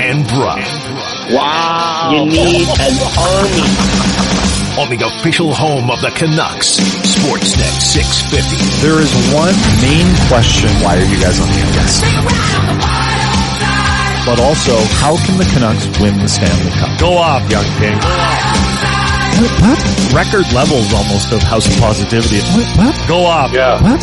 and Brough. Wow. You need an army. On the official home of the Canucks, Sportsnet 650. There is one main question. Why are you guys on the ice? But also, how can the Canucks win the Stanley Cup? Go off, young king. What? Record levels almost of House of Positivity. What? Go off. Yeah. What?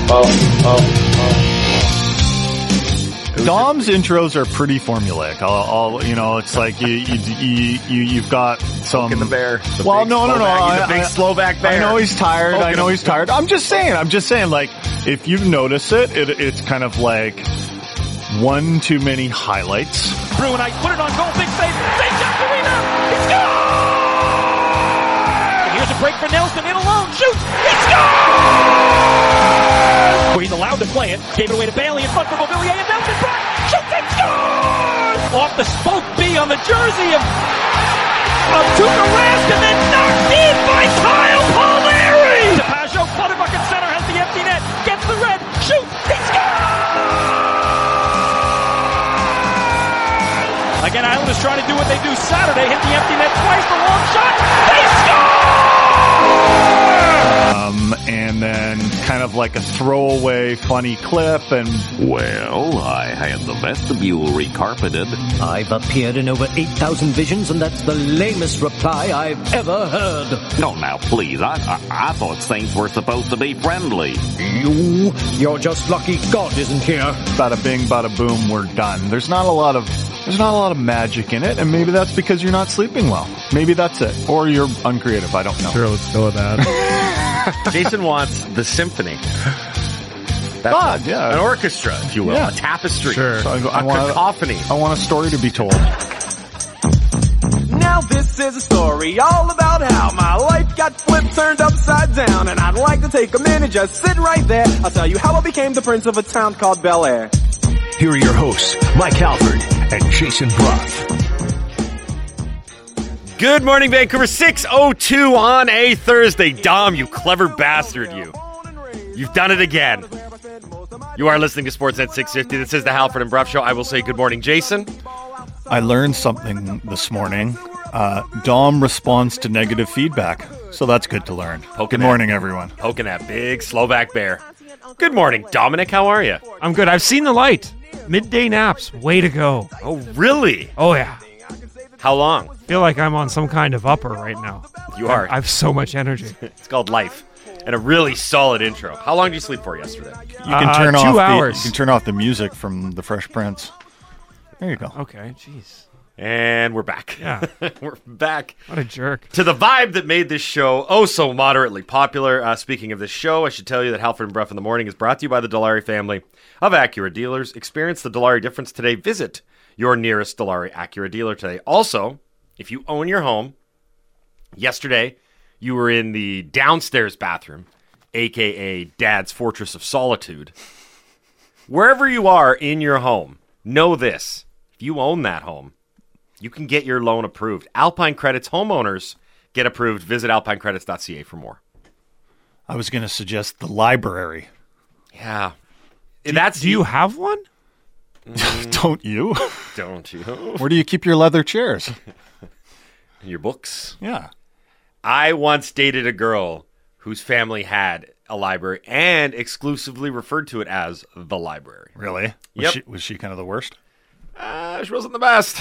Dom's intros are pretty formulaic. It's like you've got some. The bear. Well, no. He's a big Slovak bear. I know he's tired. I'm just saying, like, if you've noticed it's kind of like one too many highlights. Bruinite put it on goal, big save. They got the rebound. He scores! Here's a break for Nelson, in alone, shoots. He scores! He's allowed to play it. Gave it away to Bailey in front for Mobilier, and Nelson back. Shoots and scores! Off the spoke B on the jersey of Tuukka Rask, and then knocked in by Kyle Palmieri. DePaggio, Clutterbuck at center, has the empty net, gets the red, shoots, he scores! Again, Islanders trying to do what they do Saturday, hit the empty net twice, the long shot, they score! And then kind of like a throwaway funny clip and... Well, I had the vestibule recarpeted. I've appeared in over 8,000 visions, and that's the lamest reply I've ever heard. No, now, please, I thought Saints were supposed to be friendly. You're just lucky God isn't here. Bada bing, bada boom, we're done. There's not a lot of magic in it, and maybe that's because you're not sleeping well. Maybe that's it. Or you're uncreative, I don't know. Sure, let's go with that. Jason wants the symphony. Yeah. An orchestra, if you will. Yeah. A tapestry. Sure. So a cacophony. I want a story to be told. Now this is a story all about how my life got flipped, turned upside down, and I'd like to take a minute, just sit right there. I'll tell you how I became the prince of a town called Bel Air. Here are your hosts, Mike Halford and Jason Brough. Good morning, Vancouver. 6:02 on a Thursday. Dom, you clever bastard, you. You've done it again. You are listening to Sportsnet 650. This is the Halford and Brough Show. I will say good morning, Jason. I learned something this morning. Dom responds to negative feedback, so that's good to learn. Good morning, everyone. Poking that big Slovak bear. Good morning, Dominic. How are you? I'm good. I've seen the light. Midday naps. Way to go. Oh, really? Oh, yeah. How long? I feel like I'm on some kind of upper right now. You are. I have so much energy. It's called life. And a really solid intro. How long did you sleep for yesterday? You can turn 2 off hours. You can turn off the music from The Fresh Prince. There you go. Okay, jeez. And we're back. Yeah. We're back. What a jerk. To the vibe that made this show so moderately popular. Speaking of this show, I should tell you that Halford and Brough in the Morning is brought to you by the Dilawri family of Acura dealers. Experience the Dilawri difference today. Visit your nearest Dilawri Acura dealer today. Also, if you own your home, yesterday you were in the downstairs bathroom, a.k.a. Dad's Fortress of Solitude. Wherever you are in your home, know this. If you own that home, you can get your loan approved. Alpine Credits homeowners get approved. Visit alpinecredits.ca for more. I was going to suggest the library. Yeah. Do you have one? Don't you? Don't you? Where do you keep your leather chairs? Your books? Yeah. I once dated a girl whose family had a library and exclusively referred to it as the library. Really? Yep. Was she kind of the worst? She wasn't the best.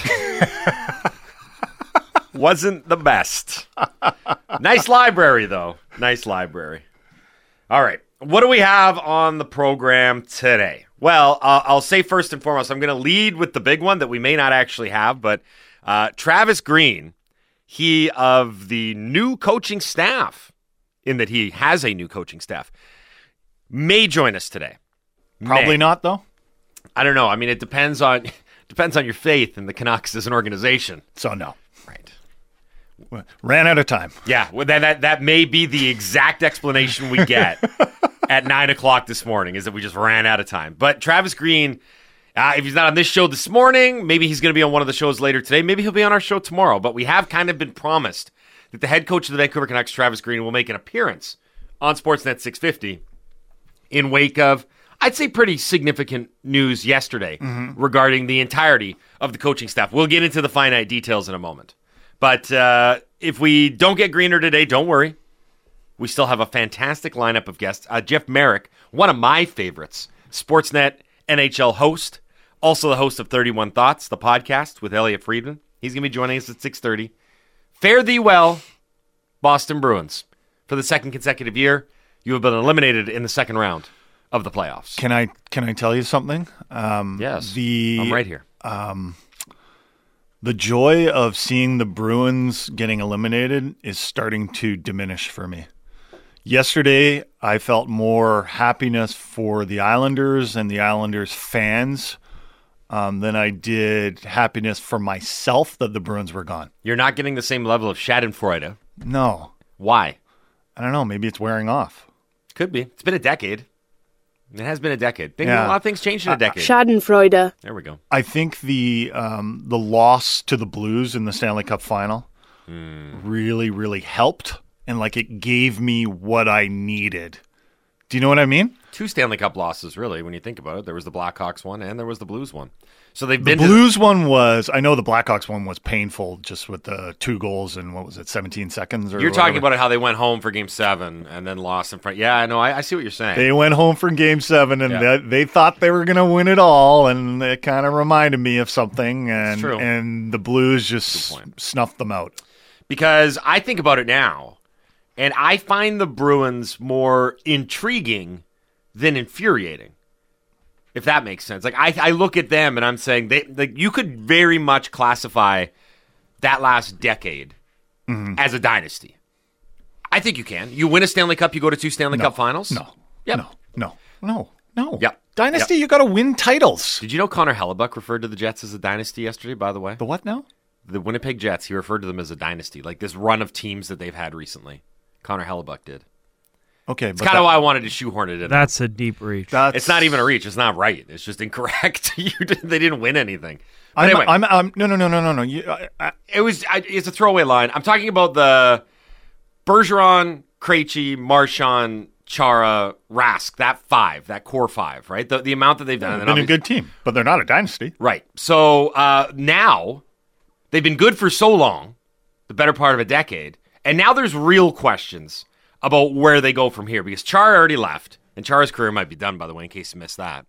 Wasn't the best. Nice library, though. Nice library. All right. What do we have on the program today? Well, I'll say first and foremost, I'm going to lead with the big one that we may not actually have, but Travis Green, he of the new coaching staff, in that he has a new coaching staff, may join us today. Probably not, though. I don't know. I mean, it depends on your faith in the Canucks as an organization. So no. Right. Ran out of time. Yeah, well, that may be the exact explanation we get at 9 o'clock this morning, is that we just ran out of time. But Travis Green, if he's not on this show this morning, maybe he's going to be on one of the shows later today. Maybe he'll be on our show tomorrow. But we have kind of been promised that the head coach of the Vancouver Canucks, Travis Green, will make an appearance on Sportsnet 650 in wake of I'd say pretty significant news yesterday regarding the entirety of the coaching staff. We'll get into the finite details in a moment. But if we don't get greener today, don't worry. We still have a fantastic lineup of guests. Jeff Marek, one of my favorites, Sportsnet NHL host, also the host of 31 Thoughts, the podcast with Elliot Friedman. He's going to be joining us at 6:30. Fare thee well, Boston Bruins. For the second consecutive year, you have been eliminated in the second round of the playoffs. Can I tell you something? Yes, I'm right here. The joy of seeing the Bruins getting eliminated is starting to diminish for me. Yesterday, I felt more happiness for the Islanders and the Islanders fans than I did happiness for myself that the Bruins were gone. You're not getting the same level of schadenfreude. No. Why? I don't know. Maybe it's wearing off. Could be. It's been a decade. It has been a decade. A lot of things changed in a decade. Schadenfreude. There we go. I think the loss to the Blues in the Stanley Cup final really, really helped. And it gave me what I needed. Do you know what I mean? 2 Stanley Cup losses, really, when you think about it. There was the Blackhawks one and there was the Blues one. So they've been. The Blues one was. I know the Blackhawks one was painful, just with the 2 goals in 17 seconds. Or you're whatever. talking about how they went home for Game 7 and then lost in front. Yeah, I know. I see what you're saying. They went home for Game 7 and they thought they were going to win it all, and it kind of reminded me of something. And true. And the Blues just snuffed them out. Because I think about it now, and I find the Bruins more intriguing than infuriating. If that makes sense. I look at them and I'm saying you could very much classify that last decade as a dynasty. I think you can. You win a Stanley Cup, you go to 2 Stanley Cup finals? No. Yep. No. Yep. Dynasty, you got to win titles. Did you know Connor Hellebuck referred to the Jets as a dynasty yesterday, by the way? The what now? The Winnipeg Jets, he referred to them as a dynasty, like this run of teams that they've had recently. Connor Hellebuck did. Okay, it's kind of why I wanted to shoehorn it in. That's a deep reach. It's not even a reach. It's not right. It's just incorrect. They didn't win anything. But anyway, no. It's a throwaway line. I'm talking about the Bergeron, Krejci, Marchand, Chara, Rask. That core 5, right? The amount that they've done. They've been a good team, but they're not a dynasty, right? So now they've been good for so long, the better part of a decade, and now there's real questions about where they go from here, because Chara already left, and Chara's career might be done, by the way, in case you missed that.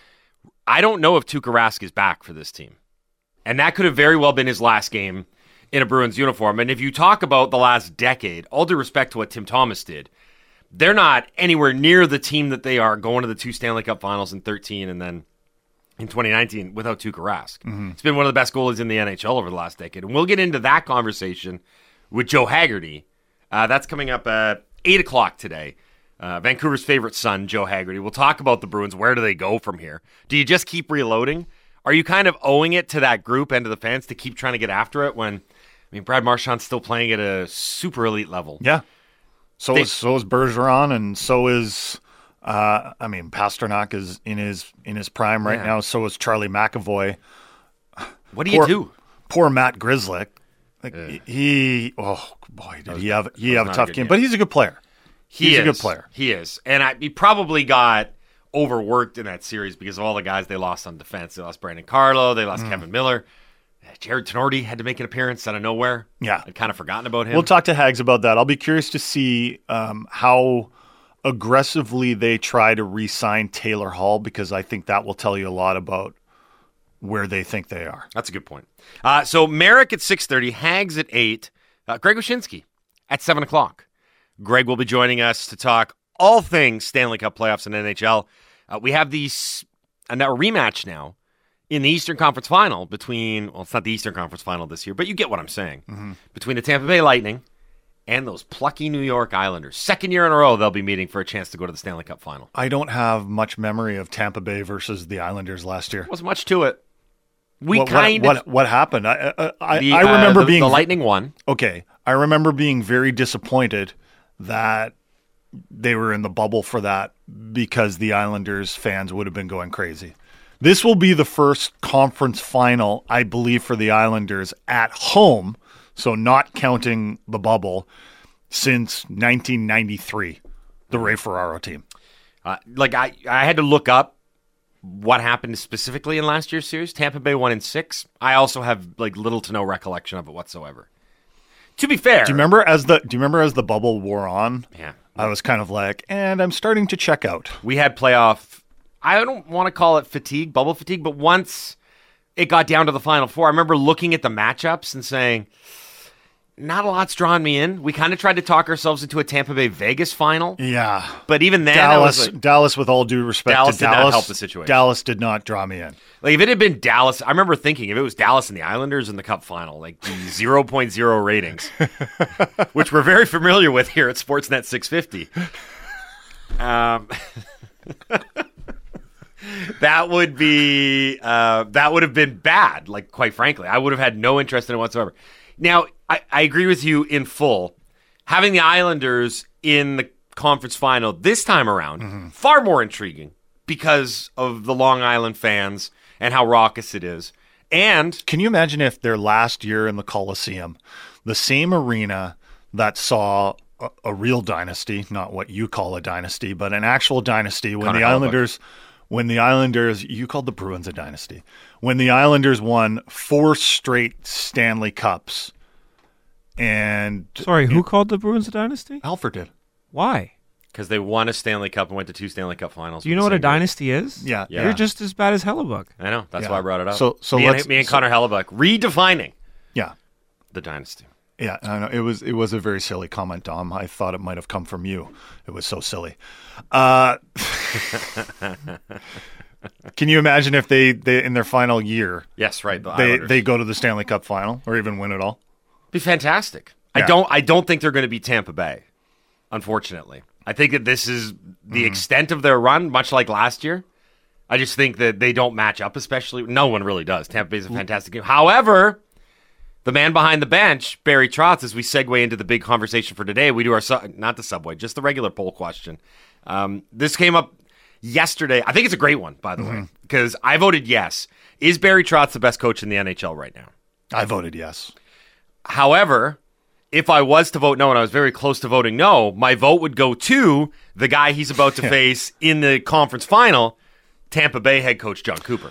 I don't know if Tuukka Rask is back for this team, and that could have very well been his last game in a Bruins uniform. And if you talk about the last decade, all due respect to what Tim Thomas did, they're not anywhere near the team that they are going to the 2 Stanley Cup finals in 2013 and then in 2019 without Tuukka Rask. It's been one of the best goalies in the NHL over the last decade, and we'll get into that conversation with Joe Haggerty. That's coming up at 8 o'clock today. Vancouver's favorite son, Joe Haggerty. We'll talk about the Bruins. Where do they go from here? Do you just keep reloading? Are you kind of owing it to that group and to the fans to keep trying to get after it when, Brad Marchand's still playing at a super elite level? Yeah. So is Bergeron, and so is Pasternak is in his prime right now. So is Charlie McAvoy. What do you do? Poor Matt Grzelcyk. He have a tough game, but he's a good player. He's a good player. He is. And he probably got overworked in that series because of all the guys they lost on defense. They lost Brandon Carlo. They lost Kevin Miller. Jared Tenorti had to make an appearance out of nowhere. Yeah. I'd kind of forgotten about him. We'll talk to Hags about that. I'll be curious to see how aggressively they try to re-sign Taylor Hall, because I think that will tell you a lot about where they think they are. That's a good point. So Marek at 6:30, Hags at 8, Greg Wyshynski at 7 o'clock. Greg will be joining us to talk all things Stanley Cup playoffs and NHL. We have a rematch now in the Eastern Conference Final between, well, it's not the Eastern Conference Final this year, but you get what I'm saying, between the Tampa Bay Lightning and those plucky New York Islanders. Second year in a row they'll be meeting for a chance to go to the Stanley Cup Final. I don't have much memory of Tampa Bay versus the Islanders last year. There wasn't much to it. What happened? I remember being the Lightning won. Okay, I remember being very disappointed that they were in the bubble for that, because the Islanders fans would have been going crazy. This will be the first conference final, I believe, for the Islanders at home, so not counting the bubble, since 1993, the Ray Ferraro team. I had to look up what happened specifically in last year's series. Tampa Bay won in 6. I also have little to no recollection of it whatsoever. To be fair, do you remember as the bubble wore on? Yeah, I was kind of like, and I'm starting to check out. We had playoff. I don't want to call it fatigue, bubble fatigue, but once it got down to the Final Four, I remember looking at the matchups and saying, not a lot's drawn me in. We kind of tried to talk ourselves into a Tampa Bay Vegas final. Yeah. But even then, Dallas, with all due respect Dallas to did Dallas, not help the situation. Dallas did not draw me in. If it had been Dallas, I remember thinking if it was Dallas and the Islanders in the Cup final, the 0.0 ratings, which we're very familiar with here at Sportsnet 650. That would have been bad. Quite frankly, I would have had no interest in it whatsoever. Now, I agree with you in full. Having the Islanders in the conference final this time around, far more intriguing because of the Long Island fans and how raucous it is. And can you imagine if their last year in the Coliseum, the same arena that saw a real dynasty, not what you call a dynasty, but an actual dynasty, when the Islanders, you called the Bruins a dynasty, when the Islanders won 4 straight Stanley Cups. And sorry, who called the Bruins a dynasty? Alfred did. Why? Because they won a Stanley Cup and went to 2 Stanley Cup finals. Do you know what a dynasty is? Yeah. You're just as bad as Hellebuck. I know. That's why I brought it up. So me and Connor Hellebuck redefining the dynasty. Yeah, I know. It was a very silly comment, Dom. I thought it might have come from you. It was so silly. Can you imagine if they in their final year? Yes, right. They go to the Stanley Cup final or even win it all. Be fantastic. Yeah. I don't think they're going to be Tampa Bay, unfortunately. I think that this is the extent of their run, much like last year. I just think that they don't match up, especially. No one really does. Tampa Bay's a fantastic game. However, the man behind the bench, Barry Trotz, as we segue into the big conversation for today, we do our, not the subway, just the regular poll question. This came up yesterday. I think it's a great one, by the way, because I voted yes. Is Barry Trotz the best coach in the NHL right now? I voted yes. However, if I was to vote no, and I was very close to voting no, my vote would go to the guy he's about to face in the conference final, Tampa Bay head coach John Cooper.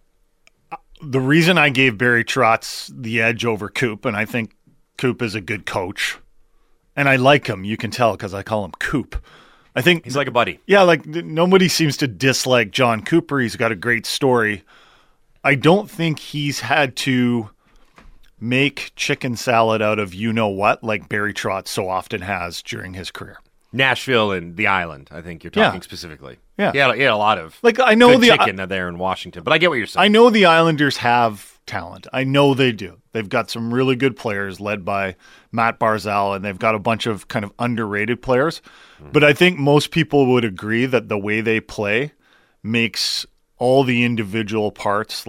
The reason I gave Barry Trotz the edge over Coop, and I think Coop is a good coach, and I like him, you can tell because I call him Coop. I think he's like a buddy. Yeah, nobody seems to dislike John Cooper. He's got a great story. I don't think he's had to make chicken salad out of you-know-what like Barry Trotz so often has during his career. Nashville and the island, I think you're talking specifically. Yeah. He had a lot of I know good chicken there in Washington, but I get what you're saying. I know the Islanders have talent. I know they do. They've got some really good players led by Matt Barzal, and they've got a bunch of kind of underrated players. But I think most people would agree that the way they play makes all the individual parts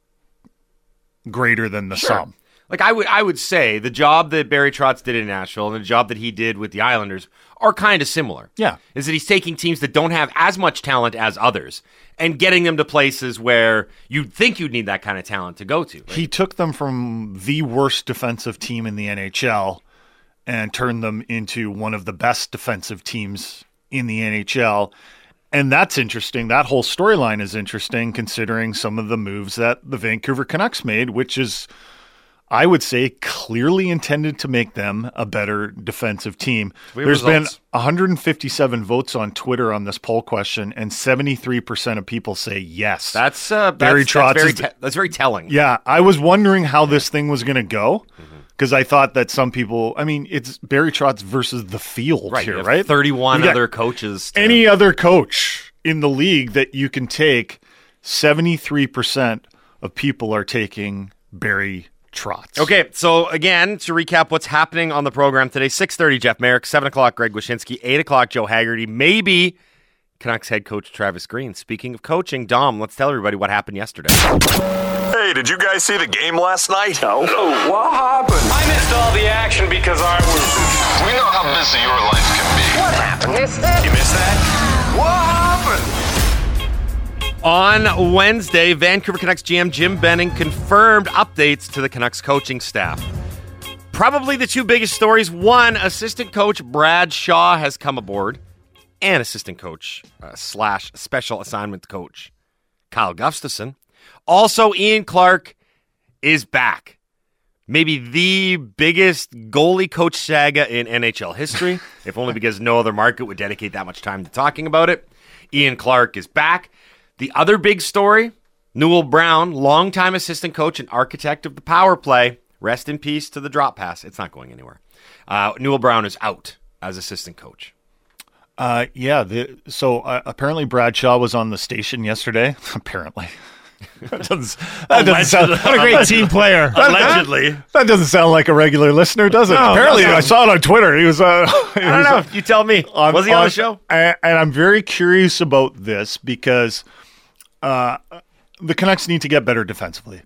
greater than the sum. I would say the job that Barry Trotz did in Nashville and the job that he did with the Islanders are kind of similar. Yeah. Is that he's taking teams that don't have as much talent as others and getting them to places where you'd think you'd need that kind of talent to go to. Right? He took them from the worst defensive team in the NHL and turned them into one of the best defensive teams in the NHL. And that's interesting. That whole storyline is interesting considering some of the moves that the Vancouver Canucks made, which is, I would say, clearly intended to make them a better defensive team. There's been 157 votes on Twitter on this poll question, and 73% of people say yes. That's very telling. Yeah, I was wondering how this thing was going to go because I thought that some people, it's Barry Trotz versus the field here, right? 31 other coaches. Any other coach in the league that you can take, 73% of people are taking Barry Trotz. Okay, so again, to recap what's happening on the program today, 6:30, Jeff Merrick, 7 o'clock, Greg Wyshynski, 8 o'clock, Joe Haggerty, maybe Canucks head coach Travis Green. Speaking of coaching, Dom, let's tell everybody what happened yesterday. Hey, did you guys see the game last night? No. Oh, what happened? I missed all the action because I was... We know how busy your life can be. What happened? Missed it? You missed that? What happened? On Wednesday, Vancouver Canucks GM Jim Benning confirmed updates to the Canucks coaching staff. Probably the two biggest stories. One, assistant coach Brad Shaw has come aboard. and assistant coach / special assignment coach Kyle Gustafson. Also, Ian Clark is back. Maybe the biggest goalie coach saga in NHL history, if only because no other market would dedicate that much time to talking about it. Ian Clark is back. The other big story, Newell Brown, longtime assistant coach and architect of the power play. Rest in peace to the drop pass. It's not going anywhere. Newell Brown is out as assistant coach. Apparently Brad Shaw was on the station yesterday. Apparently. That doesn't sound what a great team player. Allegedly. That doesn't sound like a regular listener, does it? No, Apparently, I saw it on Twitter. He was. I don't know. You tell me. Was he on the show? And I'm very curious about this because the Canucks need to get better defensively.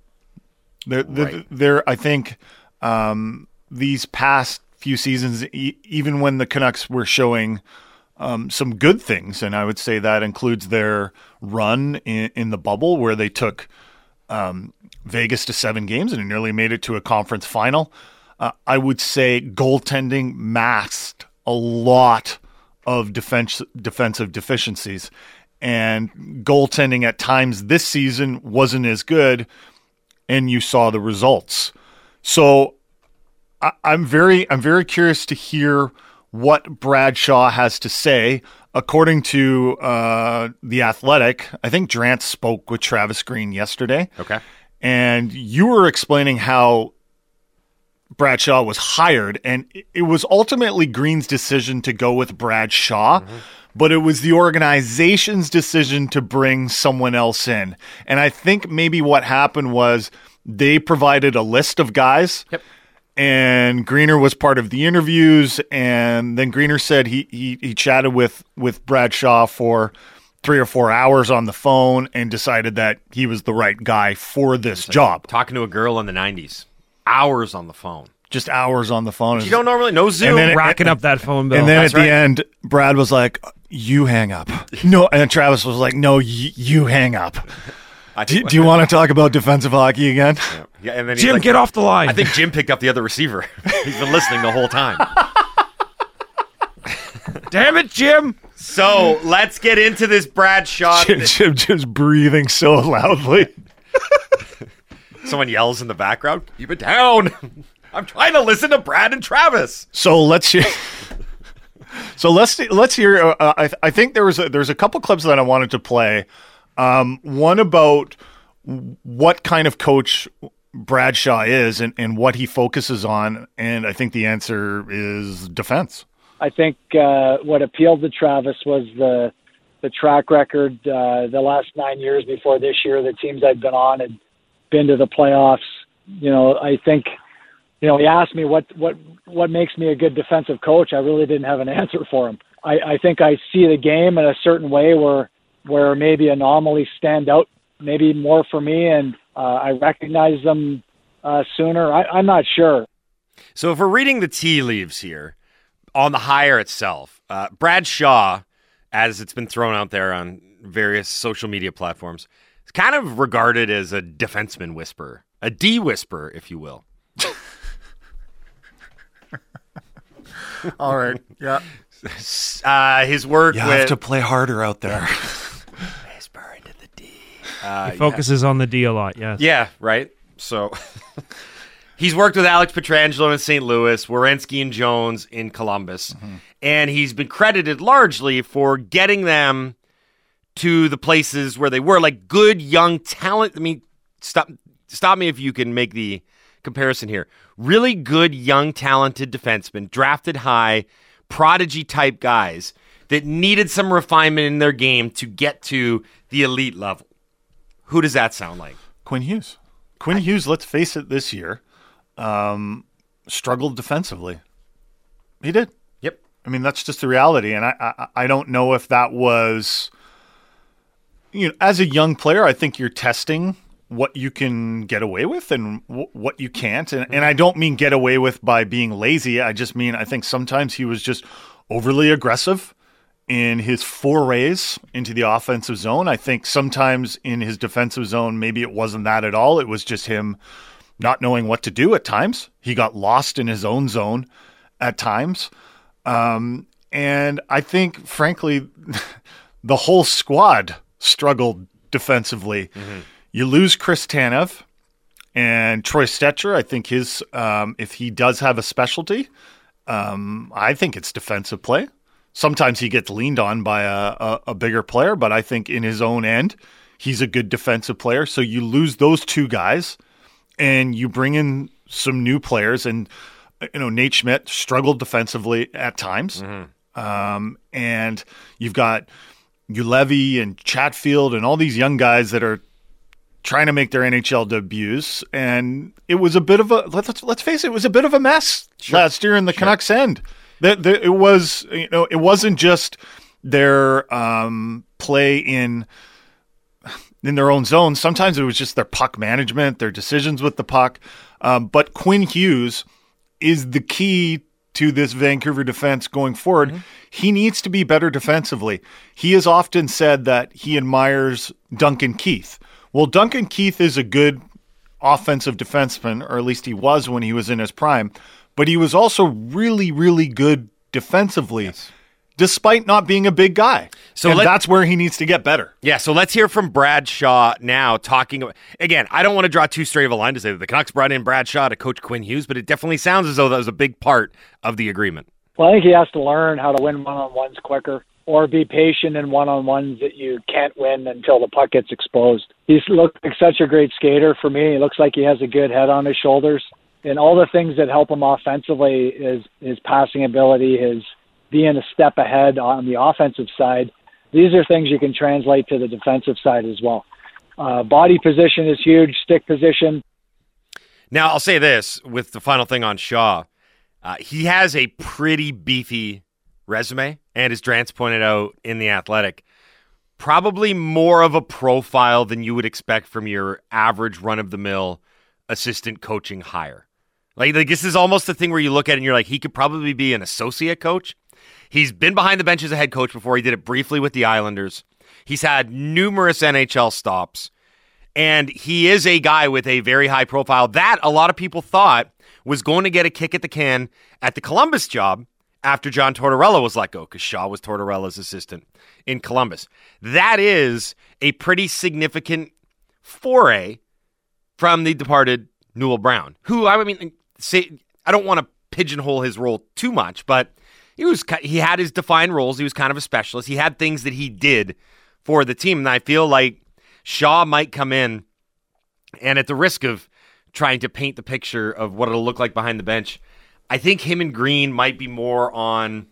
I think these past few seasons, even when the Canucks were showing some good things, and I would say that includes their run in the bubble where they took Vegas to 7 games and nearly made it to a conference final. I would say goaltending masked a lot of defensive deficiencies, and goaltending at times this season wasn't as good, and you saw the results. So I'm very curious to hear what Brad Shaw has to say. According to The Athletic, I think Drance spoke with Travis Green yesterday. Okay. And you were explaining how Brad Shaw was hired, and it was ultimately Green's decision to go with Brad Shaw, but it was the organization's decision to bring someone else in. And I think maybe what happened was they provided a list of guys. Yep. And Greener was part of the interviews, and then Greener said he chatted with Brad Shaw for 3 or 4 hours on the phone and decided that he was the right guy for this job. Talking to a girl in the 90s. Hours on the phone. Just hours on the phone. You don't normally know Zoom. Racking up that phone bill. And then the end, Brad was like, "You hang up." No, and then Travis was like, "No, you hang up." Do you want to talk about defensive hockey again? Yeah, and then Jim, get off the line. I think Jim picked up the other receiver. He's been listening the whole time. Damn it, Jim. So let's get into this Brad Shaw. Jim's breathing so loudly. Someone yells in the background, "Keep it down." I'm trying to listen to Brad and Travis. So let's hear. Let's hear. I think there's a couple clips that I wanted to play. One about what kind of coach Brad Shaw is and what he focuses on, and I think the answer is defense. I think what appealed to Travis was the track record. The last 9 years before this year, the teams I've been on had been to the playoffs. I think, he asked me what makes me a good defensive coach. I really didn't have an answer for him. I think I see the game in a certain way where maybe anomalies stand out, maybe more for me, and I recognize them sooner. I'm not sure. So if we're reading the tea leaves here on the hire itself, Brad Shaw, as it's been thrown out there on various social media platforms, is kind of regarded as a defenseman whisperer, a D whisperer, if you will. All right. Yeah. His work you with... have to play harder out there. Whisper into the D. He focuses on the D a lot, yes. Yeah, right. So he's worked with Alex Pietrangelo in St. Louis, Werenski and Jones in Columbus, and he's been credited largely for getting them to the places where they were, like good young talent. I mean, stop me if you can make the comparison here. Really good young talented defensemen, drafted high, prodigy-type guys that needed some refinement in their game to get to the elite level. Who does that sound like? Quinn Hughes. Quinn Hughes, let's face it, this year, struggled defensively. He did. Yep. I mean, that's just the reality. And I don't know if that was, as a young player, I think you're testing what you can get away with and what you can't. And I don't mean get away with by being lazy. I just mean I think sometimes he was just overly aggressive in his forays into the offensive zone. I think sometimes in his defensive zone, maybe it wasn't that at all. It was just him not knowing what to do at times. He got lost in his own zone at times. And I think, frankly, the whole squad struggled defensively. Mm-hmm. You lose Chris Tanev and Troy Stecher. I think his, if he does have a specialty, I think it's defensive play. Sometimes he gets leaned on by a bigger player, but I think in his own end, he's a good defensive player. So you lose those two guys and you bring in some new players. And, Nate Schmidt struggled defensively at times. Mm-hmm. And you've got Ulevy and Chatfield and all these young guys that are trying to make their NHL debuts. And it was a bit of a, let's face it, it was a bit of a mess last year in the Canucks end. It was, it wasn't just their play in their own zone. Sometimes it was just their puck management, their decisions with the puck. But Quinn Hughes is the key to this Vancouver defense going forward. Mm-hmm. He needs to be better defensively. He has often said that he admires Duncan Keith. Well, Duncan Keith is a good offensive defenseman, or at least he was when he was in his prime. But he was also really, really good defensively, despite not being a big guy. So that's where he needs to get better. Yeah, so let's hear from Brad Shaw now talking about, again, I don't want to draw too straight of a line to say that the Canucks brought in Brad Shaw to coach Quinn Hughes, but it definitely sounds as though that was a big part of the agreement. Well, I think he has to learn how to win one-on-ones quicker or be patient in one-on-ones that you can't win until the puck gets exposed. He's looked like such a great skater for me. He looks like he has a good head on his shoulders. And all the things that help him offensively is his passing ability, his being a step ahead on the offensive side. These are things you can translate to the defensive side as well. Body position is huge, stick position. Now, I'll say this with the final thing on Shaw. He has a pretty beefy resume, and as Drance pointed out in The Athletic, probably more of a profile than you would expect from your average run-of-the-mill assistant coaching hire. Like this is almost the thing where you look at it and you're like, he could probably be an associate coach. He's been behind the bench as a head coach before. He did it briefly with the Islanders. He's had numerous NHL stops. And he is a guy with a very high profile that a lot of people thought was going to get a kick at the can at the Columbus job after John Tortorella was let go, because Shaw was Tortorella's assistant in Columbus. That is a pretty significant foray from the departed Newell Brown, who, I mean, I don't want to pigeonhole his role too much, but he had his defined roles. He was kind of a specialist. He had things that he did for the team, and I feel like Shaw might come in, and at the risk of trying to paint the picture of what it'll look like behind the bench, I think him and Green might be more on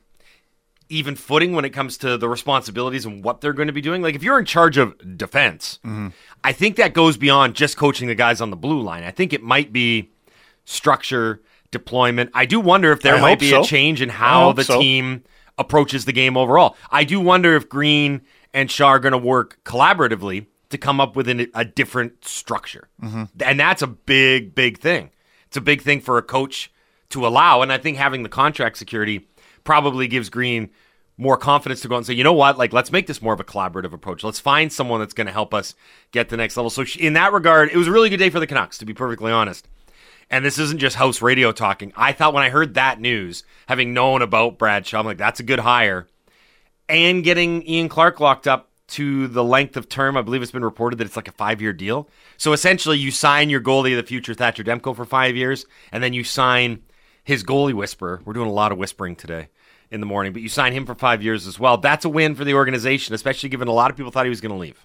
even footing when it comes to the responsibilities and what they're going to be doing. Like if you're in charge of defense, I think that goes beyond just coaching the guys on the blue line. I think it might be structure, deployment. I do wonder if there might be a change in how the team approaches the game overall. I do wonder if Green and Shaw are going to work collaboratively to come up with a different structure. Mm-hmm. And that's a big, big thing. It's a big thing for a coach to allow. And I think having the contract security probably gives Green more confidence to go out and say, you know what, like let's make this more of a collaborative approach. Let's find someone that's going to help us get to the next level. So in that regard, it was a really good day for the Canucks, to be perfectly honest. And this isn't just house radio talking. I thought when I heard that news, having known about Brad Shaw, I'm like, that's a good hire. And getting Ian Clark locked up to the length of term, I believe it's been reported that it's like a 5-year deal. So essentially you sign your goalie of the future, Thatcher Demko, for 5 years, and then you sign his goalie whisperer. We're doing a lot of whispering today in the morning, but you sign him for 5 years as well. That's a win for the organization, especially given a lot of people thought he was going to leave.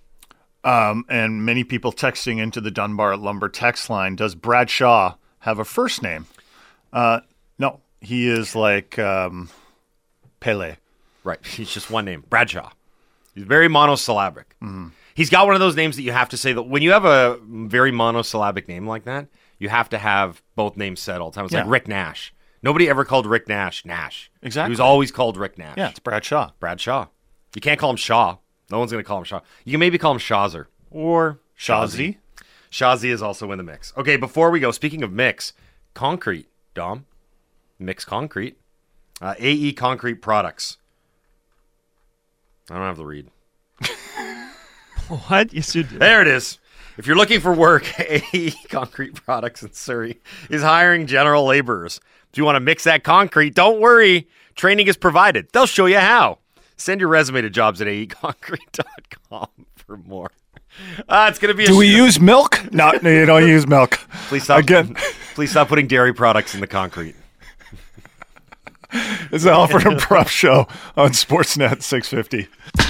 And many people texting into the Dunbar Lumber text line, does Brad Shaw have a first name? No, he is like Pele. Right, he's just one name, Bradshaw. He's very monosyllabic. Mm-hmm. He's got one of those names that you have to say that when you have a very monosyllabic name like that, you have to have both names said all the time. It's like Rick Nash. Nobody ever called Rick Nash Nash. Exactly. He was always called Rick Nash. Yeah, it's Brad Shaw. Brad Shaw. You can't call him Shaw. No one's going to call him Shaw. You can maybe call him Shawzer. Or Shawzy. Shawzy is also in the mix. Okay, before we go, speaking of mix, concrete, Dom. Mix concrete. AE Concrete Products. I don't have the read. What? Yes, you do. There it is. If you're looking for work, AE Concrete Products in Surrey is hiring general laborers. If you want to mix that concrete, don't worry. Training is provided. They'll show you how. Send your resume to jobs at aeconcrete.com for more. It's going to be. Do we use milk? No, you don't use milk. Please stop. Again. Please stop putting dairy products in the concrete. It's the Alfred and Bruff Show on Sportsnet 650.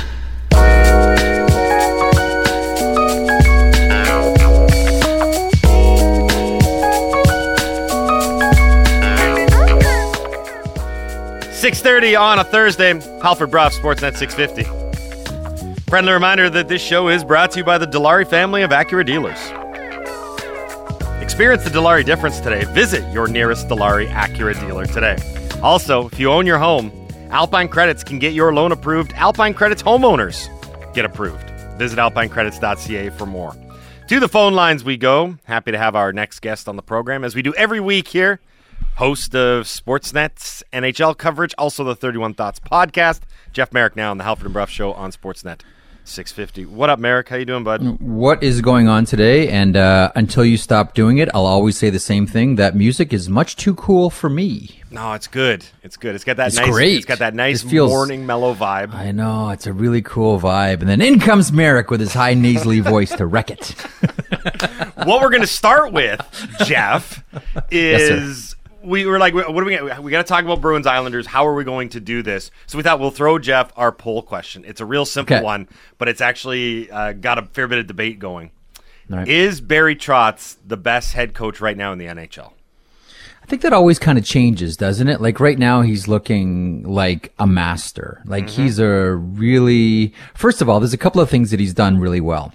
$6:30 on a Thursday. Alfred Bruff, Sportsnet 650. Friendly reminder that this show is brought to you by the Dilawri family of Acura dealers. Experience the Dilawri difference today. Visit your nearest Dilawri Acura dealer today. Also, if you own your home, Alpine Credits can get your loan approved. Alpine Credits homeowners get approved. Visit alpinecredits.ca for more. To the phone lines we go. Happy to have our next guest on the program, as we do every week here. Host of Sportsnet's NHL coverage, also the 31 Thoughts podcast. Jeff Merrick now on the Halford and Bruff Show on Sportsnet 650. What up, Merrick? How you doing, bud? What is going on today? And until you stop doing it, I'll always say the same thing. That music is much too cool for me. No, it's good. It's good. It's got that Great. It's got that nice morning mellow vibe. I know. It's a really cool vibe. And then in comes Merrick with his high nasally voice to wreck it. What we're going to start with, Jeff, is... Yes, we were like, what are we got to talk about Bruins Islanders. How are we going to do this? So we thought we'll throw Jeff our poll question. It's a real simple one, but it's actually got a fair bit of debate going. Right. Is Barry Trotz the best head coach right now in the NHL? I think that always kind of changes, doesn't it? Like right now he's looking like a master. Like he's a really, first of all, there's a couple of things that he's done really well.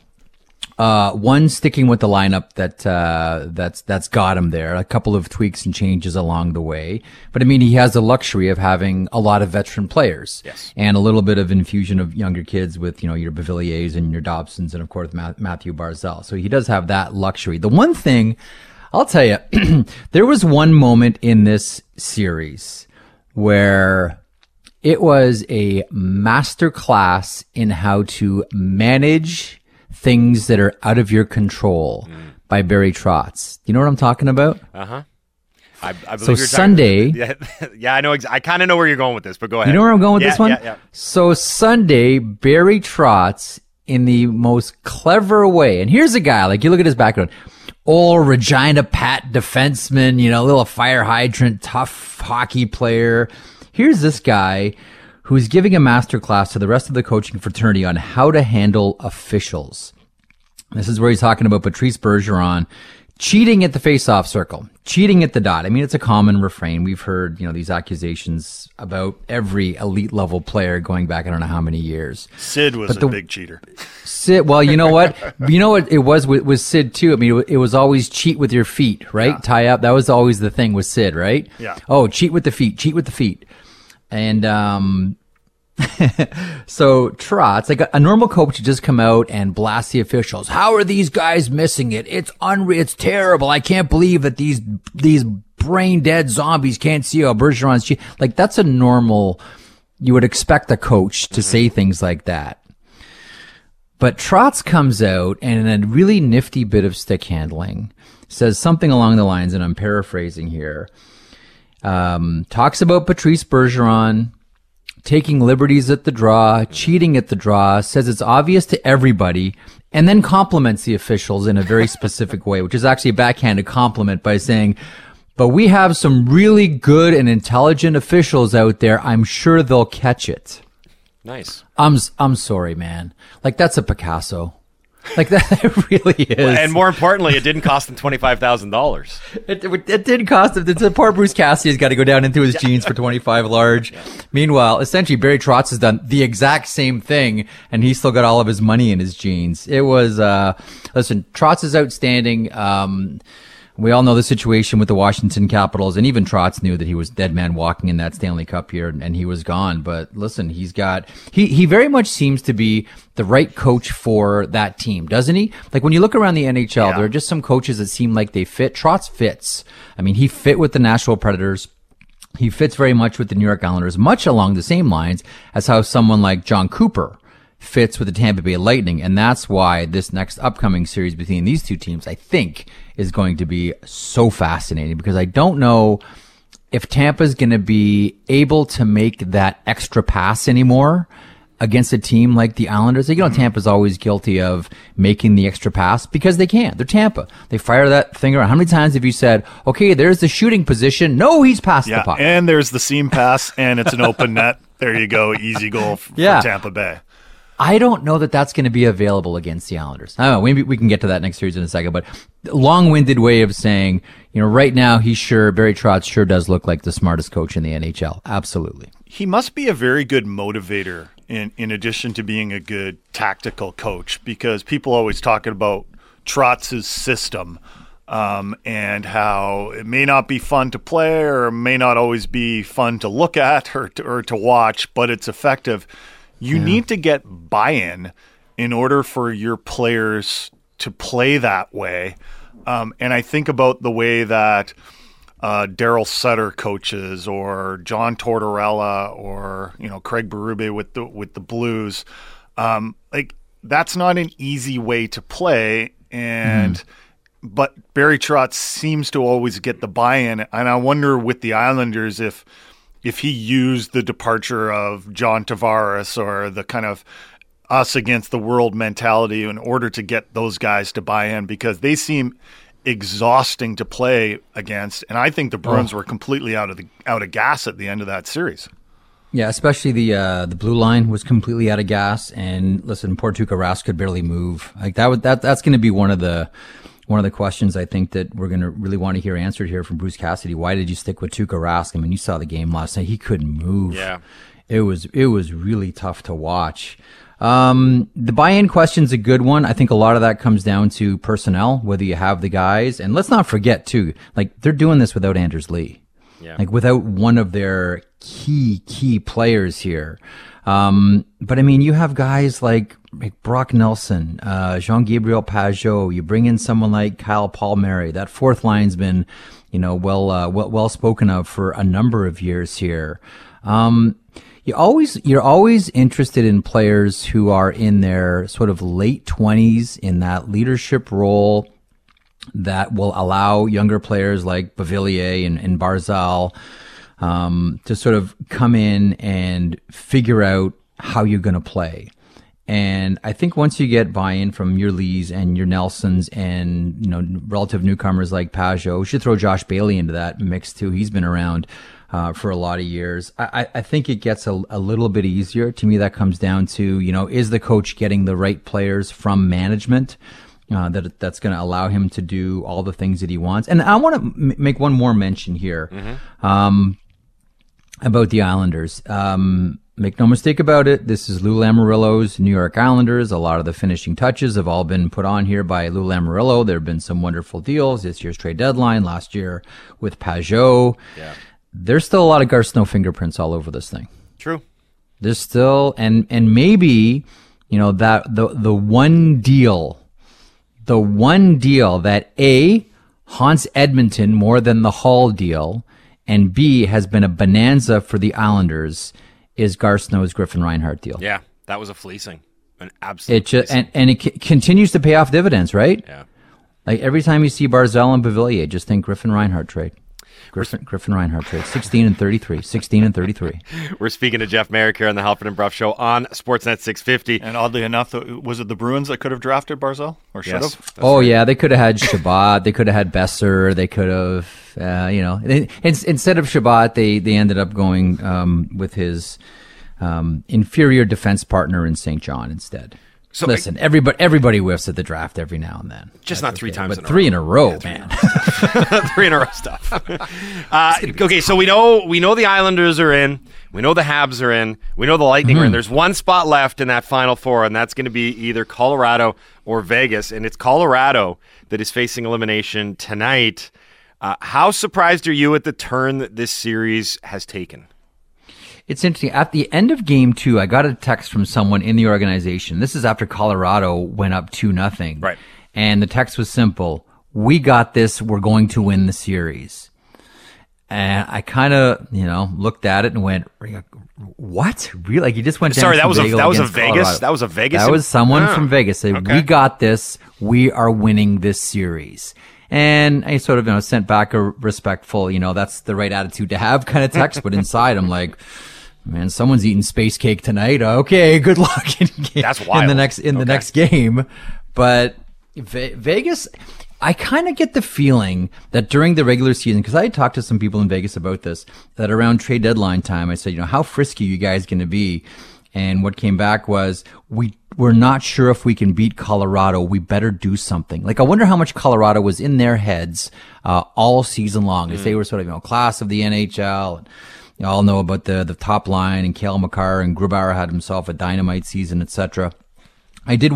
One, sticking with the lineup that's got him there. A couple of tweaks and changes along the way. But I mean, he has the luxury of having a lot of veteran players. Yes. And a little bit of infusion of younger kids with, you know, your Beauvilliers and your Dobsons and of course Matthew Barzal. So he does have that luxury. The one thing, I'll tell you, there was one moment in this series where it was a masterclass in how to manage things that are out of your control by Barry Trotz. You know what I'm talking about? Uh-huh. I believe so you're Sunday... Yeah, I know. I kind of know where you're going with this, but go ahead. You know where I'm going with this one? Yeah. So Sunday, Barry Trotz, in the most clever way, and here's a guy, like you look at his background, old Regina Pat defenseman, you know, little fire hydrant, tough hockey player. Here's this guy who's giving a masterclass to the rest of the coaching fraternity on how to handle officials. This is where he's talking about Patrice Bergeron cheating at the face-off circle, cheating at the dot. I mean, it's a common refrain. We've heard, you know, these accusations about every elite level player going back I don't know how many years. Sid was a big cheater. Sid, well, you know what? You know what it was with Sid too? I mean, it was always cheat with your feet, right? Yeah. Tie up. That was always the thing with Sid, right? Yeah. Oh, cheat with the feet, cheat with the feet. And, so Trotz, like a normal coach would just come out and blast the officials. How are these guys missing it? It's unreal. It's terrible. I can't believe that these brain dead zombies can't see how Bergeron's cheat. Like that's a normal, you would expect a coach to say things like that. But Trotz comes out and in a really nifty bit of stick handling says something along the lines, and I'm paraphrasing here, talks about Patrice Bergeron taking liberties at the draw, cheating at the draw, says it's obvious to everybody, and then compliments the officials in a very specific way, which is actually a backhanded compliment by saying, but we have some really good and intelligent officials out there. I'm sure they'll catch it. Nice. I'm sorry, man. Like that's a Picasso. Like that really is. And more importantly, it didn't cost him $25,000. It did cost him. The poor Bruce Cassidy's got to go down into his jeans for 25 large. Yeah. Meanwhile, essentially Barry Trotz has done the exact same thing and he's still got all of his money in his jeans. It was, listen, Trotz is outstanding. We all know the situation with the Washington Capitals, and even Trotz knew that he was dead man walking in that Stanley Cup here, and he was gone. But listen, he very much seems to be the right coach for that team, doesn't he? Like when you look around the NHL, there are just some coaches that seem like they fit. Trotz fits. I mean, he fit with the Nashville Predators. He fits very much with the New York Islanders, much along the same lines as how someone like John Cooper fits with the Tampa Bay Lightning. And that's why this next upcoming series between these two teams, I think, is going to be so fascinating, because I don't know if Tampa's going to be able to make that extra pass anymore against a team like the Islanders. You know, Tampa's always guilty of making the extra pass because they can. They're Tampa. They fire that thing around. How many times have you said, okay, there's the shooting position. No, he's past the puck. And there's the seam pass, and it's an open net. There you go. Easy goal for Tampa Bay. I don't know that that's going to be available against the Islanders. I don't know. Maybe we can get to that next series in a second, but long-winded way of saying, you know, right now Barry Trotz sure does look like the smartest coach in the NHL. Absolutely. He must be a very good motivator in addition to being a good tactical coach, because people always talking about Trotz's system and how it may not be fun to play or may not always be fun to look at or to watch, but it's effective. You need to get buy-in in order for your players to play that way. And I think about the way that Daryl Sutter coaches, or John Tortorella, or Craig Berube with the Blues. Like, that's not an easy way to play, but Barry Trotz seems to always get the buy-in. And I wonder with the Islanders if he used the departure of John Tavares or the kind of us against the world mentality in order to get those guys to buy in, because they seem exhausting to play against. And I think the Bruins were completely out of gas at the end of that series. Yeah, especially the blue line was completely out of gas. And listen, poor Tuukka Rask could barely move. Like that's going to be one of the questions I think that we're going to really want to hear answered here from Bruce Cassidy. Why did you stick with Tuukka Rask? I mean, you saw the game last night. He couldn't move. Yeah. It was really tough to watch. The buy-in question's a good one. I think a lot of that comes down to personnel, whether you have the guys. And let's not forget too, like, they're doing this without Anders Lee. Yeah. Like, without one of their key players here. But I mean, you have guys like Brock Nelson, Jean-Gabriel Pageau. You bring in someone like Kyle Palmieri. That fourth line's been, well spoken of for a number of years here. You're always interested in players who are in their sort of late 20s in that leadership role that will allow younger players like Beauvillier and Barzal to sort of come in and figure out how you're going to play. And I think once you get buy-in from your Lees and your Nelsons and, relative newcomers like Pageau, we should throw Josh Bailey into that mix too. He's been around for a lot of years. I think it gets a little bit easier. To me, that comes down to, is the coach getting the right players from management that's going to allow him to do all the things that he wants. And I want to make one more mention here about the Islanders. Make no mistake about it, this is Lou Lamoriello's New York Islanders. A lot of the finishing touches have all been put on here by Lou Lamoriello. There have been some wonderful deals this year's trade deadline, last year with Pageau. Yeah. There's still a lot of Garth Snow fingerprints all over this thing. True. There's still, and maybe, that the one deal that A, haunts Edmonton more than the Hall deal, and B, has been a bonanza for the Islanders, is Garth Snow's Griffin Reinhart deal. Yeah, that was a fleecing. An absolute fleecing. And it continues to pay off dividends, right? Yeah. Like, every time you see Barzal and Beauvillier, just think Griffin Reinhart trade. Griffin Reinhart trade. 16-33. We're speaking to Jeff Marek here on the Halford and Bruff Show on Sportsnet 650. And oddly enough, was it the Bruins that could have drafted Barzal? Or should have? Oh, right. Yeah. They could have had Shabbat. They could have had Besser. They could have, instead of Shabbat, they ended up going with his inferior defense partner in St. John instead. So listen, everybody whiffs at the draft every now and then. Just not three times in a row. Three in a row, man. 3 in a row stuff. Okay, so we know the Islanders are in. We know the Habs are in. We know the Lightning are in. There's one spot left in that Final Four, and that's going to be either Colorado or Vegas. And it's Colorado that is facing elimination tonight. How surprised are you at the turn that this series has taken? It's interesting. At the end of game 2, I got a text from someone in the organization. This is after Colorado went up 2-0. Right. And the text was simple. We got this. We're going to win the series. And I kind of, looked at it and went, what? Really? Like, you just went down. Sorry, to that was a Vegas. Colorado. That was a Vegas. That was someone from Vegas. Said, okay. We got this. We are winning this series. And I sort of, sent back a respectful, that's the right attitude to have kind of text. But inside, I'm like, man, someone's eating space cake tonight. Okay, good luck That's wild. in the next game. But Vegas, I kind of get the feeling that during the regular season, because I had talked to some people in Vegas about this, that around trade deadline time, I said, how frisky are you guys going to be? And what came back was, we're not sure if we can beat Colorado. We better do something. Like, I wonder how much Colorado was in their heads all season long, as they were sort of, class of the NHL. And you all know about the top line, and Cale Makar, and Grubauer had himself a dynamite season, etc. I did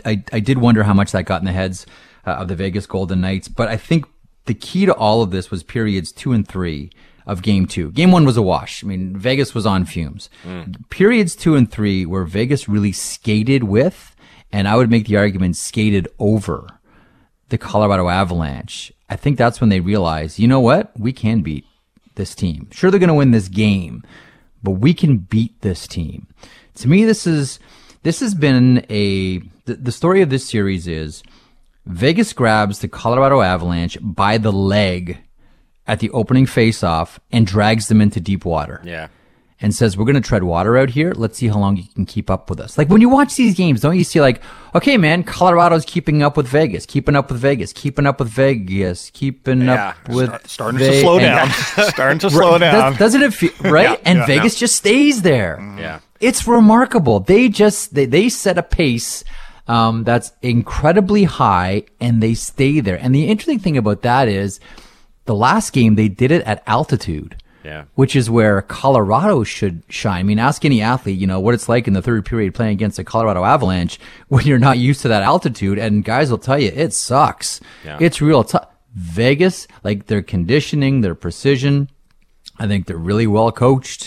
wonder how much that got in the heads of the Vegas Golden Knights, but I think the key to all of this was periods 2 and 3 of Game 2. Game 1 was a wash. I mean, Vegas was on fumes. Periods 2 and 3 where Vegas really skated with, and I would make the argument skated over, the Colorado Avalanche. I think that's when they realized, you know what? We can beat this team. Sure, they're going to win this game, but we can beat this team. To me, this has been the story of this series is Vegas grabs the Colorado Avalanche by the leg at the opening faceoff and drags them into deep water. Yeah. And says, we're going to tread water out here. Let's see how long you can keep up with us. Like, when you watch these games, don't you see like, okay, man, Colorado's keeping up with Vegas, keeping up with Vegas, keeping up with Vegas, keeping up with starting to slow down. Starting to slow down. Doesn't it feel right? And Vegas just stays there. Yeah. It's remarkable. They set a pace that's incredibly high, and they stay there. And the interesting thing about that is the last game they did it at altitude. Yeah. Which is where Colorado should shine. I mean, ask any athlete, what it's like in the third period playing against the Colorado Avalanche when you're not used to that altitude. And guys will tell you, it sucks. Yeah. It's real tough. Vegas, like their conditioning, their precision, I think they're really well coached.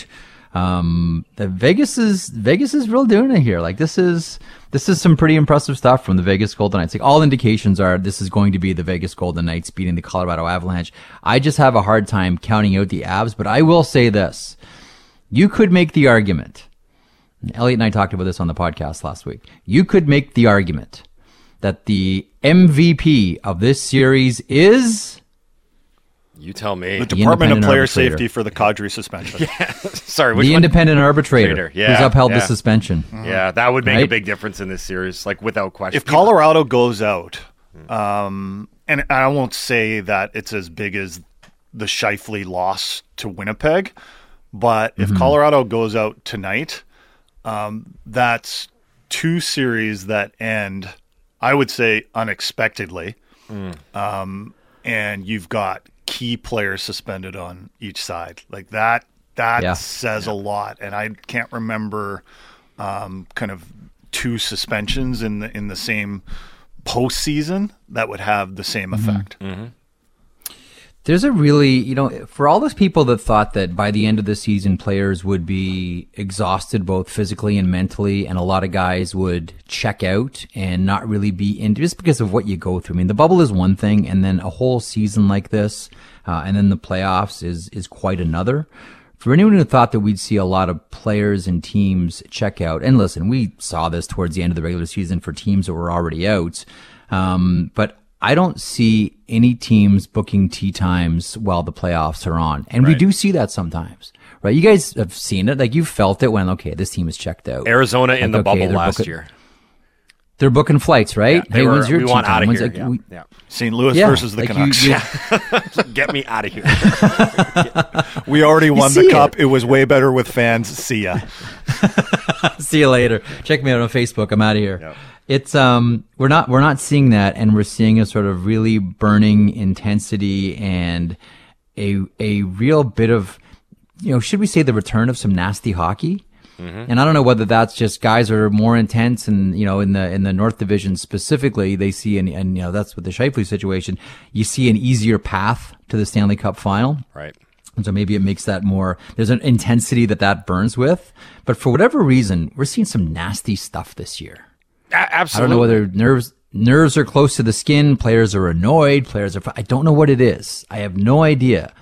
Vegas is real doing it here. Like, this is some pretty impressive stuff from the Vegas Golden Knights. Like, all indications are this is going to be the Vegas Golden Knights beating the Colorado Avalanche. I just have a hard time counting out the Avs, but I will say this. You could make the argument, and Elliot and I talked about this on the podcast last week. You could make the argument that the MVP of this series is... You tell me. The Department of Player Safety for the Kadri suspension. Yeah. Sorry, the independent arbitrator who's upheld the suspension. Yeah, that would make a big difference in this series, like, without question. If Colorado goes out, and I won't say that it's as big as the Scheifele loss to Winnipeg, but if Colorado goes out tonight, that's 2 series that end, I would say, unexpectedly. And you've got key players suspended on each side. Like, that says a lot. And I can't remember kind of 2 suspensions in the same postseason that would have the same effect. There's a really, for all those people that thought that by the end of the season players would be exhausted both physically and mentally, and a lot of guys would check out and not really be in, just because of what you go through. I mean, the bubble is one thing, and then a whole season like this, and then the playoffs is quite another. For anyone who thought that we'd see a lot of players and teams check out, and listen, we saw this towards the end of the regular season for teams that were already out, but I don't see any teams booking tee times while the playoffs are on. And we do see that sometimes, right? You guys have seen it. Like, you've felt it when, okay, this team is checked out. Arizona in the bubble last year. They're booking flights, right? Yeah, hey, when's your we tee want time? out of here. Yeah. St. Louis versus the Canucks. Get me out of here. We already won the cup. It was way better with fans. See ya. See you later. Check me out on Facebook. I'm out of here. Yep. It's we're not seeing that, and we're seeing a sort of really burning intensity and a real bit of, should we say, the return of some nasty hockey? And I don't know whether that's just guys are more intense, and in the North Division specifically, they see and that's with the Scheifele situation, you see an easier path to the Stanley Cup final. Right. And so maybe it makes that more, there's an intensity that burns with. But for whatever reason, we're seeing some nasty stuff this year. Absolutely. I don't know whether nerves are close to the skin, players are annoyed, I don't know what it is. I have no idea.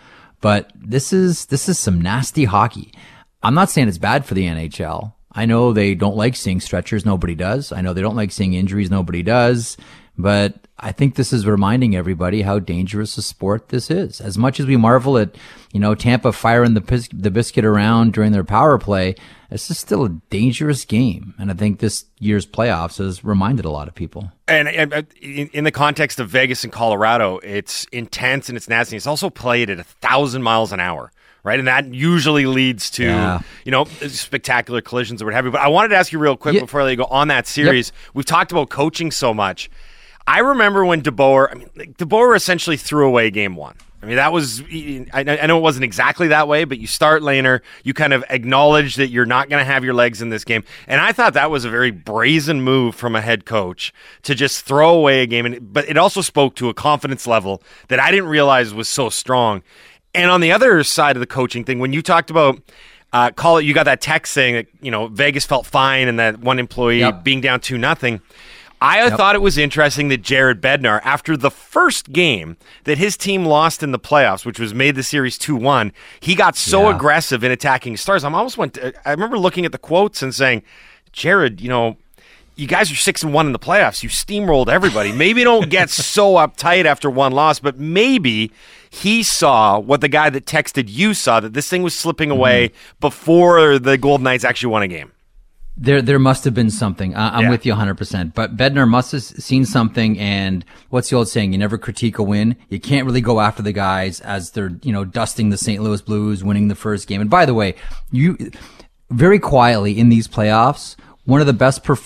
But this is some nasty hockey. I'm not saying it's bad for the NHL. I know they don't like seeing stretchers. Nobody does. I know they don't like seeing injuries. Nobody does. But I think this is reminding everybody how dangerous a sport this is. As much as we marvel at, Tampa firing the biscuit around during their power play, this is still a dangerous game. And I think this year's playoffs has reminded a lot of people. And in the context of Vegas and Colorado, it's intense and it's nasty. It's also played at 1,000 miles an hour. Right, and that usually leads to, spectacular collisions or what have you. But I wanted to ask you real quick before I let you go on that series. Yep. We've talked about coaching so much. I remember when DeBoer essentially threw away game one. I mean, that was, I know it wasn't exactly that way, but you start Lehner, you kind of acknowledge that you're not going to have your legs in this game. And I thought that was a very brazen move from a head coach to just throw away a game. But it also spoke to a confidence level that I didn't realize was so strong. And on the other side of the coaching thing, when you talked about you got that text saying that, Vegas felt fine and that one employee being down 2-0. I thought it was interesting that Jared Bednar, after the first game that his team lost in the playoffs, which was made the series 2-1, he got so aggressive in attacking Stars. I remember looking at the quotes and saying, Jared, you guys are 6-1 in the playoffs. You steamrolled everybody. Maybe don't get so uptight after one loss, but maybe he saw what the guy that texted you saw, that this thing was slipping away before the Golden Knights actually won a game. There must have been something. I'm with you 100%. But Bednar must have seen something, and what's the old saying? You never critique a win. You can't really go after the guys as they're, dusting the St. Louis Blues, winning the first game. And by the way, you very quietly in these playoffs, one of the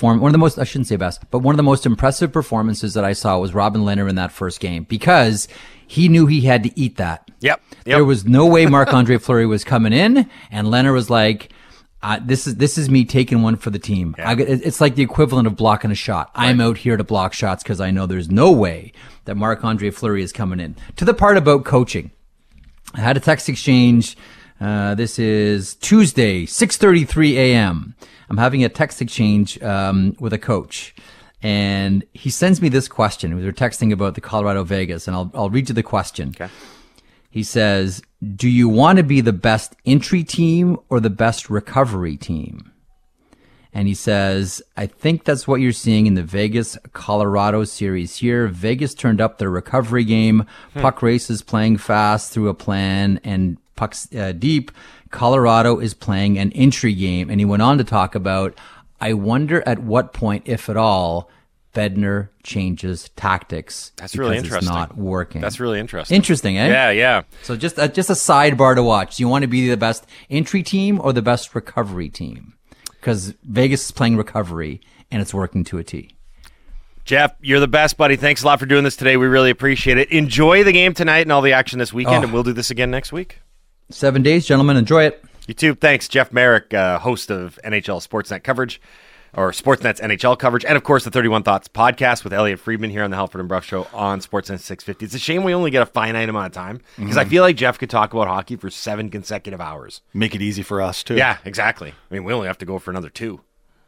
most impressive performances that I saw was Robin Lehner in that first game, because he knew he had to eat that. Yep. There was no way Marc-Andre Fleury was coming in, and Lehner was like, this is me taking one for the team. Yeah. It's like the equivalent of blocking a shot. Right. I'm out here to block shots because I know there's no way that Marc-Andre Fleury is coming in. To the part about coaching, I had a text exchange. This is Tuesday, 6:33 a.m. I'm having a text exchange with a coach, and he sends me this question. We were texting about the Colorado Vegas, and I'll read you the question. Okay. He says, do you want to be the best entry team or the best recovery team? And he says, I think that's what you're seeing in the Vegas-Colorado series here. Vegas turned up their recovery game. Puck race is playing fast through a plan and pucks deep. Colorado is playing an entry game. And he went on to talk about, I wonder at what point, if at all, Bednar changes tactics. That's really interesting. It's not working. That's really interesting. Interesting, eh? Yeah. So just a sidebar to watch. Do you want to be the best entry team or the best recovery team? Because Vegas is playing recovery, and it's working to a T. Jeff, you're the best, buddy. Thanks a lot for doing this today. We really appreciate it. Enjoy the game tonight and all the action this weekend, and we'll do this again next week. 7 days, gentlemen. Enjoy it. You too. Thanks, Jeff Merrick, host of NHL Sportsnet coverage, or Sportsnet's NHL coverage, and of course the 31 Thoughts podcast with Elliot Friedman here on the Halford and Bruff Show on Sportsnet 650. It's a shame we only get a finite amount of time, because I feel like Jeff could talk about hockey for 7 consecutive hours. Make it easy for us, too. Yeah, exactly. I mean, we only have to go for another 2.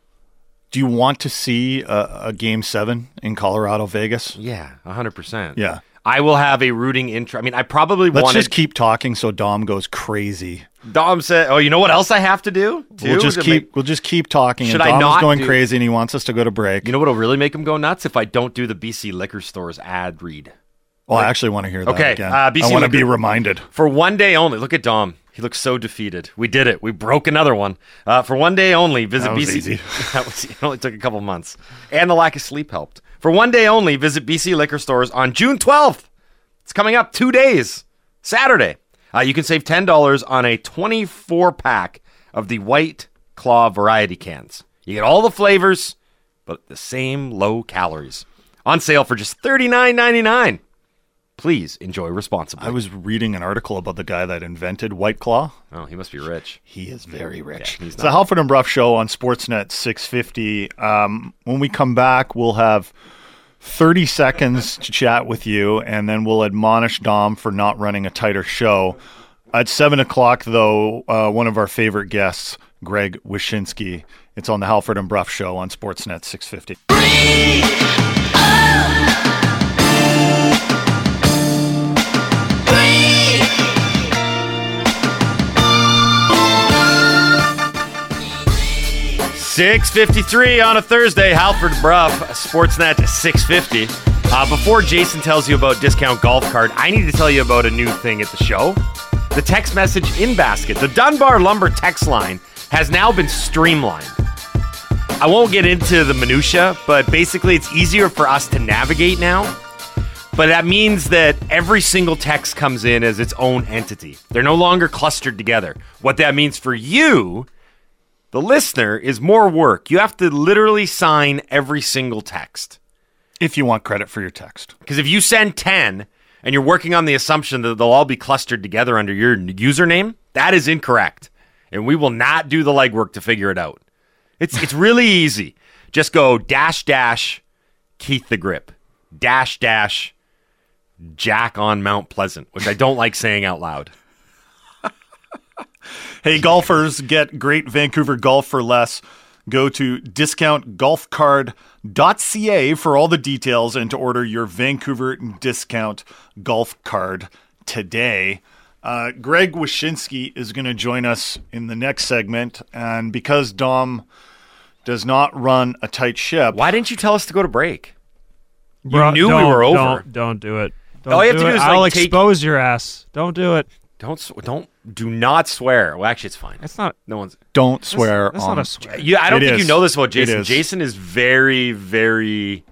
Do you want to see a Game 7 in Colorado, Vegas? Yeah, 100%. Yeah. I will have a rooting intro. I mean, I probably Let's just keep talking so Dom goes crazy. Dom said, "Oh, you know what else I have to do? We'll just keep talking. Should and I not going crazy, and he wants us to go to break. You know what'll really make him go nuts? If I don't do the BC Liquor Store's ad read. Well, I actually want to hear that again. BC I want to be reminded. For one day only. Look at Dom. He looks so defeated. We did it. We broke another one. For one day only, visit that was BC. Easy. It only took a couple months, and the lack of sleep helped. For one day only, visit BC Liquor Stores on June 12th. It's coming up 2 days, Saturday. You can save $10 on a 24-pack of the White Claw variety cans. You get all the flavors, but the same low calories. On sale for just $39.99. Please enjoy responsibly. I was reading an article about the guy that invented White Claw. Oh, he must be rich. He is very rich. Yeah, it's the Halford and Bruff Show on Sportsnet 650. When we come back, we'll have 30 seconds to chat with you, and then we'll admonish Dom for not running a tighter show. At 7 o'clock, though, one of our favorite guests, Greg Wyshynski. It's on the Halford and Bruff Show on Sportsnet 650. 6:53 on a Thursday. Halford Bruff, Sportsnet 650. Before Jason tells you about Discount Golf Card, I need to tell you about a new thing at the show. The text message in basket. The Dunbar Lumber text line has now been streamlined. I won't get into the minutia, but basically it's easier for us to navigate now. But that means that every single text comes in as its own entity. They're no longer clustered together. What that means for you, the listener, is more work. You have to literally sign every single text. If you want credit for your text. Because if you send 10 and you're working on the assumption that they'll all be clustered together under your username, that is incorrect. And we will not do the legwork to figure it out. It's really easy. Just go -- Keith the Grip. -- Jack on Mount Pleasant, which I don't like saying out loud. Hey, golfers, get great Vancouver golf for less. Go to discountgolfcard.ca for all the details and to order your Vancouver discount golf card today. Greg Wyshynski is going to join us in the next segment. And because Dom does not run a tight ship. Why didn't you tell us to go to break? Bro, you knew we were over. Don't do it. All you have to do is I'll expose your ass. Don't do it. Do not swear. Well, actually, it's fine. That's not. No one's. Don't swear. That's not a swear. Yeah, I don't think you know this about Jason. Is. Jason is very, very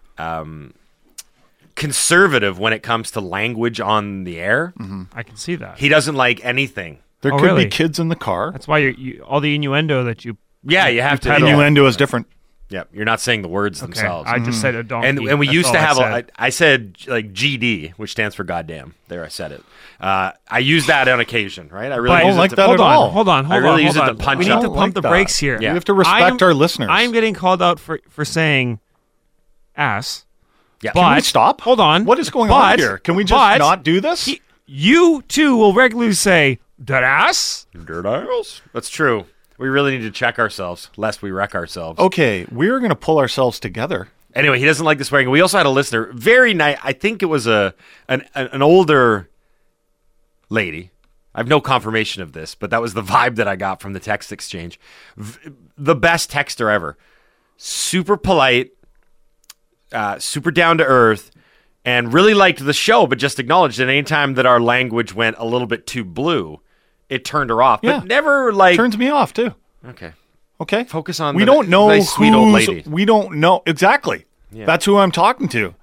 conservative when it comes to language on the air. Mm-hmm. I can see that. He doesn't like anything. There could be kids in the car. That's why you all the innuendo that you. Yeah, you have to. Innuendo is different. Yeah, you're not saying the words themselves. I just said a donkey. And we used to have I said like GD, which stands for goddamn. There, I said it. I use that on occasion, right? I really don't like that at all. Hold on. I really use it to punch We up. need to pump the brakes here. Yeah. We have to respect our listeners. I'm getting called out for saying ass. Yeah. But, can we stop? Hold on. What is going on here? Can we just not do this? You too will regularly say dirt ass. Dirt ass. That's true. We really need to check ourselves, lest we wreck ourselves. Okay, we're going to pull ourselves together. Anyway, he doesn't like the swearing. We also had a listener, very nice. I think it was an older lady. I have no confirmation of this, but that was the vibe that I got from the text exchange. The best texter ever. Super polite, super down to earth, and really liked the show, but just acknowledged that any time that our language went a little bit too blue, it turned her off, but never like turns me off too. Okay. Focus on. We don't know nice, sweet old lady. We don't know exactly. Yeah. That's who I'm talking to.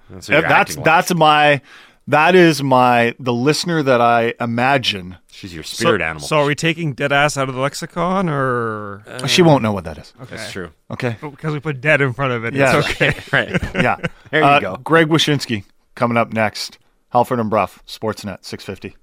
That is the listener that I imagine. She's your spirit animal. So are we taking dead ass out of the lexicon, or she won't know what that is? Okay. That's true. Okay, because we put dead in front of it. Yeah. It's okay. Right. Yeah. There you go. Greg Wyshynski coming up next. Halford and Bruff, Sportsnet 650.